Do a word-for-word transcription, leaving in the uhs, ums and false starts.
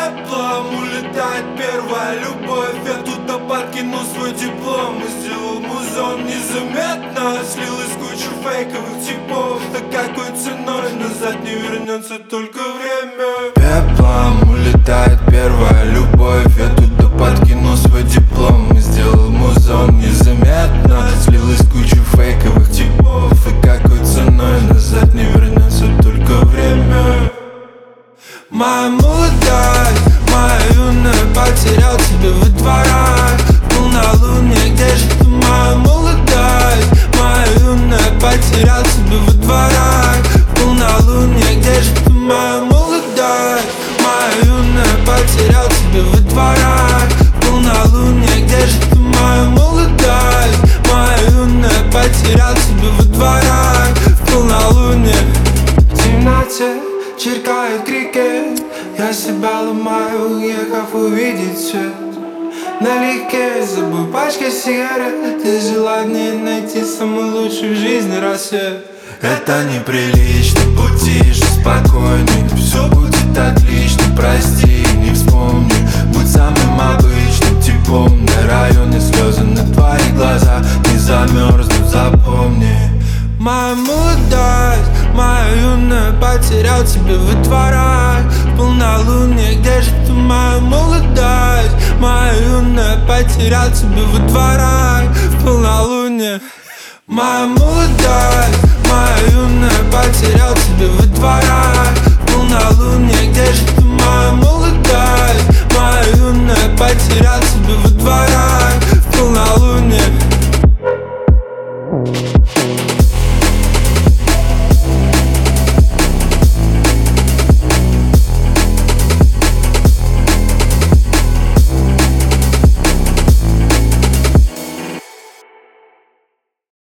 пеплом улетает первая любовь. Я туда подкину свой диплом и сделал музон незаметно. Слил из кучи фейковых типов. Да какой ценой назад не вернется только время. Пеплом улетает первая любовь. Я туда подкину свой диплом и сделал музон незаметно. Слил из кучи фейковых типов. И какой ценой назад не вернется только время. Моя молодость, моя юная, потерял тебя во дворах. Полнолуние, где же ты, моя молодость? Моя юная, потерял тебя во дворах. Полнолуние, где же ты, моя молодость? Моя юная, потерял тебя во дворах. Полнолуние, где же ты, моя молодость? Моя юная, потерял тебя во дворах. Полнолуние, в темноте чиркают крики. Я себя ломаю, уехав увидеть свет. Налегке забыл пачка сигарет и желание найти самый лучший в жизни рассвет. Это неприлично, будь тише, спокойней. Все будет отлично, прости, не вспомни. Будь самым обычным типом. На районе слезы на твои глаза не замерзнут, запомни. Моя молодость, моя юная, потерял тебя во дворах. Полнолуние, где же ты, моя молодость? Моя юная, потерял тебя во дворах. Полнолуние, моя молодость, моя юная, потерял тебя во дворах. Полнолуние, где же ты,